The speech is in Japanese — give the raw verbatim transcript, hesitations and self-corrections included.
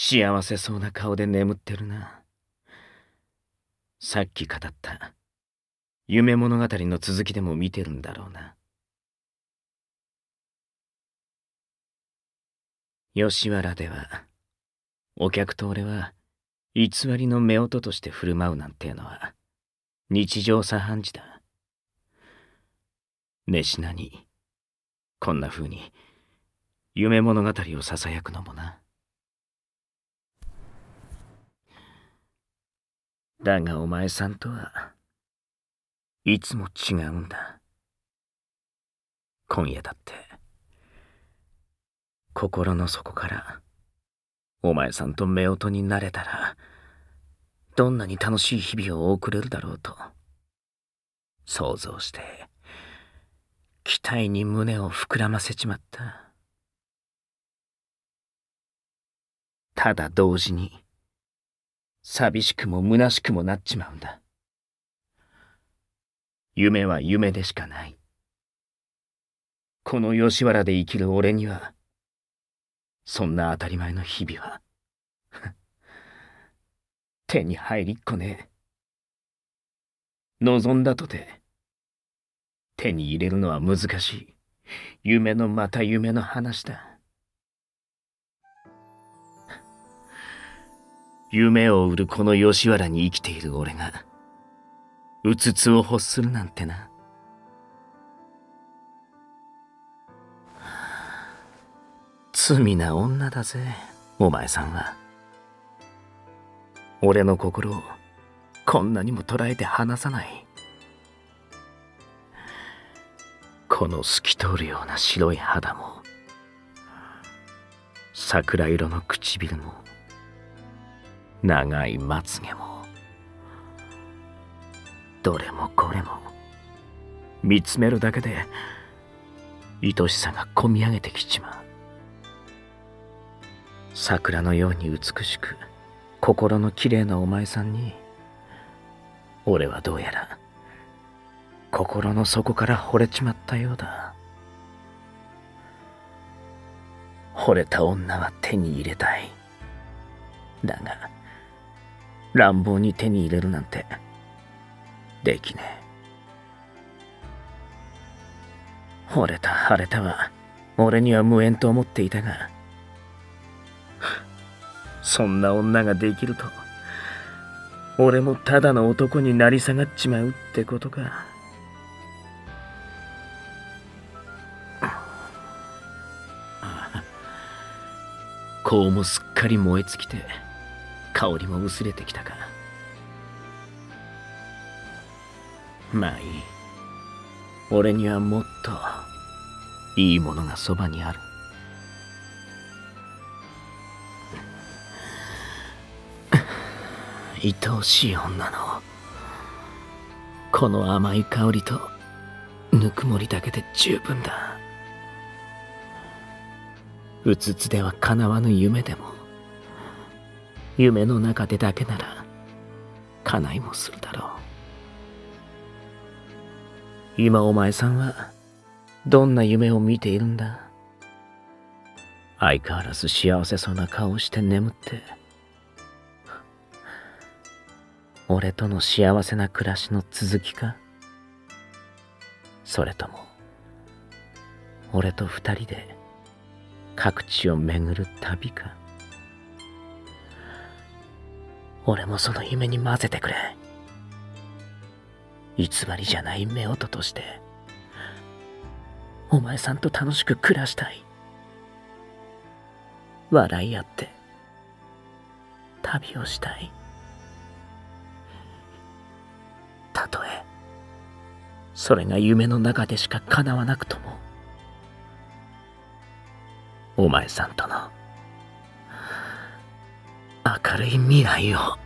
幸せそうな顔で眠ってるな。さっき語った夢物語の続きでも見てるんだろうな。吉原ではお客と俺は偽りの夫婦として振る舞うなんてのは日常茶飯事だ。寝しなにこんな風に夢物語をささやくのもな。だがお前さんとはいつも違うんだ。今夜だって心の底からお前さんと夫婦になれたらどんなに楽しい日々を送れるだろうと想像して期待に胸を膨らませちまった。ただ同時に寂しくも虚しくもなっちまうんだ。夢は夢でしかない。この吉原で生きる俺にはそんな当たり前の日々は手に入りっこねえ。望んだとて手に入れるのは難しい夢のまた夢の話だ。夢を売るこの吉原に生きている俺がうつつを欲するなんてな。罪な女だぜお前さんは。俺の心をこんなにも捉えて離さない。この透き通るような白い肌も桜色の唇も長いまつげもどれもこれも見つめるだけで愛しさがこみ上げてきちまう。桜のように美しく心のきれいなお前さんに俺はどうやら心の底から惚れちまったようだ。惚れた女は手に入れたい。だが乱暴に手に入れるなんてできねえ。惚れた腫れたは俺には無縁と思っていたがそんな女ができると俺もただの男になり下がっちまうってことか。香もすっかり燃え尽きて香りも薄れてきたか。まあいい。俺にはもっといいものがそばにある。愛おしい女のこの甘い香りとぬくもりだけで十分だ。うつつでは叶わぬ夢でも夢の中でだけなら叶いもするだろう。今お前さんはどんな夢を見ているんだ。相変わらず幸せそうな顔をして眠って俺との幸せな暮らしの続きか。それとも俺と二人で各地を巡る旅か。俺もその夢に混ぜてくれ。偽りじゃない夫婦としてお前さんと楽しく暮らしたい。笑い合って旅をしたい。たとえそれが夢の中でしか叶わなくともお前さんとの明るい未来を